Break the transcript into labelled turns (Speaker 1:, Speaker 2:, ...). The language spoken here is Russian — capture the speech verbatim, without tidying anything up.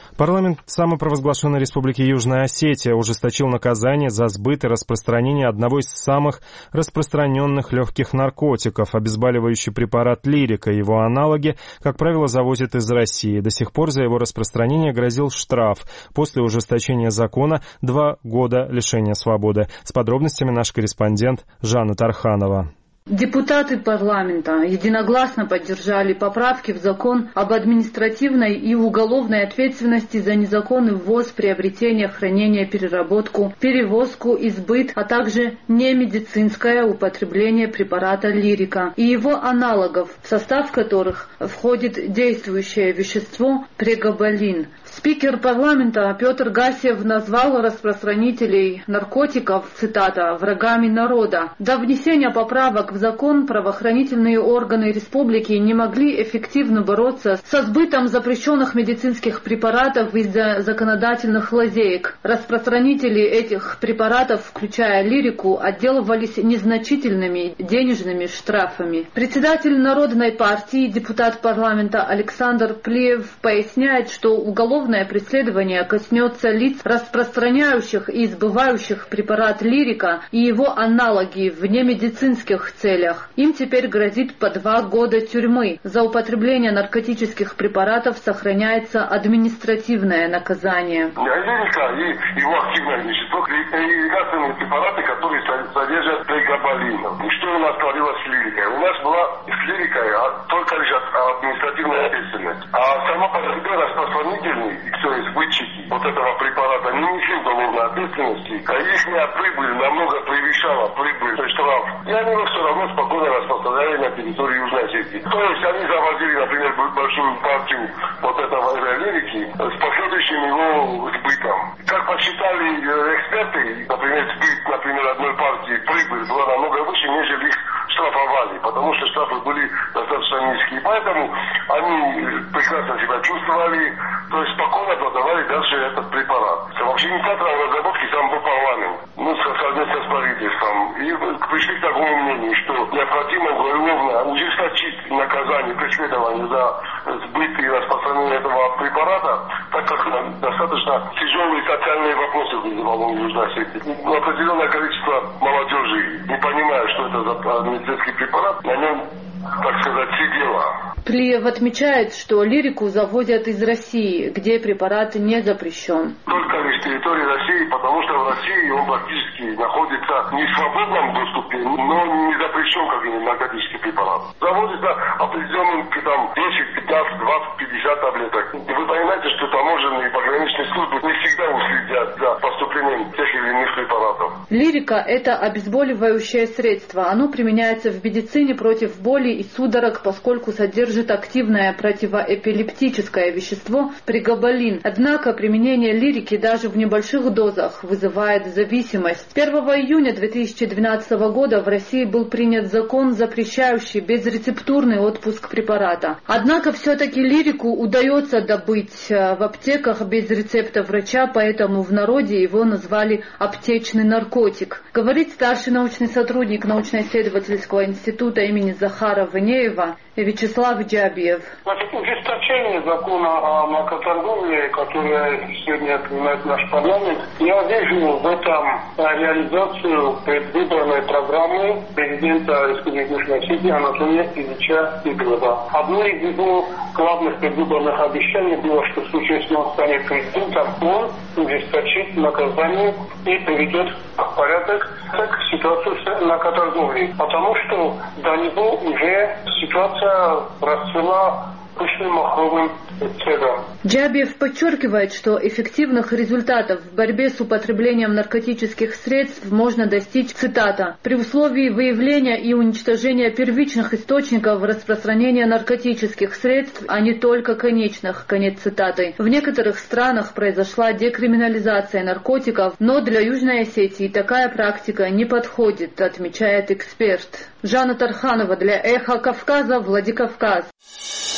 Speaker 1: Парламент самопровозглашенной Республики Южная Осетия ужесточил наказание за сбыт и распространение одного из самых распространенных легких наркотиков, обезболивающий препарат «Лирика». Его аналоги, как правило, завозят из России. До сих пор за его распространение грозил штраф. После ужесточения закона два года лишения свободы. С подробностями наш корреспондент Жанна Тарханова.
Speaker 2: Депутаты парламента единогласно поддержали поправки в закон об административной и уголовной ответственности за незаконный ввоз, приобретение, хранение, переработку, перевозку и сбыт, а также немедицинское употребление препарата «Лирика» и его аналогов, в состав которых входит действующее вещество прегабалин. Спикер парламента Петр Гасев назвал распространителей наркотиков, цитата, «врагами народа». До внесения поправок в закон правоохранительные органы республики не могли эффективно бороться со сбытом запрещенных медицинских препаратов из-за законодательных лазеек. Распространители этих препаратов, включая «Лирику», отделывались незначительными денежными штрафами. Председатель Народной партии, депутат парламента Александр Плиев поясняет, что уголовное преследование коснется лиц, распространяющих и сбывающих препарат «Лирика» и его аналоги в немедицинских целях. Им теперь грозит по два года тюрьмы. За употребление наркотических препаратов сохраняется административное наказание.
Speaker 3: Лирика и его активное вещество – лекарственные препараты, которые содержат прегабалин. И что у нас творилось с «Лирикой»? У нас была с «Лирикой» только лишь административная ответственность. А сама по себе распространительный, то есть сбытчики вот этого препарата, не несли уголовной ответственности, а их прибыль намного превышала прибыль, то есть штраф. И они его все равно спокойно распространяли на территории Южной Осетии. То есть они завозили, например, большую партию вот этого «Лирики» с последующим его сбытом. Как посчитали эксперты, например, сбыт, например, одной партии прибыль была намного выше, нежели их штрафовали, потому что штрафы были достаточно низкие. Поэтому они прекрасно себя чувствовали, то есть спокойно продавали дальше этот препарат. Вообще инициатором разработки сам был парламент, ну, совместно с правительством. И пришли к такому мнению, что необходимо уголовно ужесточить наказание, преследование за сбыт и распространение этого препарата, так как достаточно тяжелые социальные вопросы вызывало в Южной Осетии. Определенное количество молодежи, не понимая, что это за медицинский препарат, на нем, так сказать, сидела.
Speaker 2: Плиев отмечает, что «Лирику» завозят из России, где препарат не запрещен.
Speaker 3: Только лишь территории России, потому что в России он практически находится не в свободном доступе, но не запрещен как наркотический препарат. Заводится определенным там десять, пятнадцать, двадцать, пятьдесят таблеток. И вы понимаете, что таможенные и пограничные службы не всегда уследят за поступлением тех или иных препаратов.
Speaker 2: «Лирика» — это обезболивающее средство. Оно применяется в медицине против боли и судорог, поскольку содержит активное противоэпилептическое вещество прегабалин. Однако применение «Лирики» даже в небольших дозах вызывает зависимость. первого июня две тысячи двенадцатого года в России был принят закон, запрещающий безрецептурный отпуск препарата. Однако все-таки «Лирику» удается добыть в аптеках без рецепта врача, поэтому в народе его назвали «аптечный наркотик». Говорит старший научный сотрудник научно-исследовательского института имени Захара Ванеева Вячеслав Джабиев.
Speaker 4: Значит, ужесточение закона о наркоторговле, которое сегодня принимает наш парламент, я вижу в этом реализацию предвыборной программы президента Республики Южная Осетия Анатолия Ильича Игорева. Одно из его главных предвыборных обещаний было, что в случае, если он станет президентом, он ужесточит наказание и приведет в порядок ситуацию с наркоторговлей. Потому что до него уже ситуация расцвела пышным махровым цветом.
Speaker 2: Джабиев подчеркивает, что эффективных результатов в борьбе с употреблением наркотических средств можно достичь, цитата, «при условии выявления и уничтожения первичных источников распространения наркотических средств, а не только конечных», конец цитаты. В некоторых странах произошла декриминализация наркотиков, но для Южной Осетии такая практика не подходит, отмечает эксперт. Жанна Тарханова для «Эхо Кавказа», Владикавказ.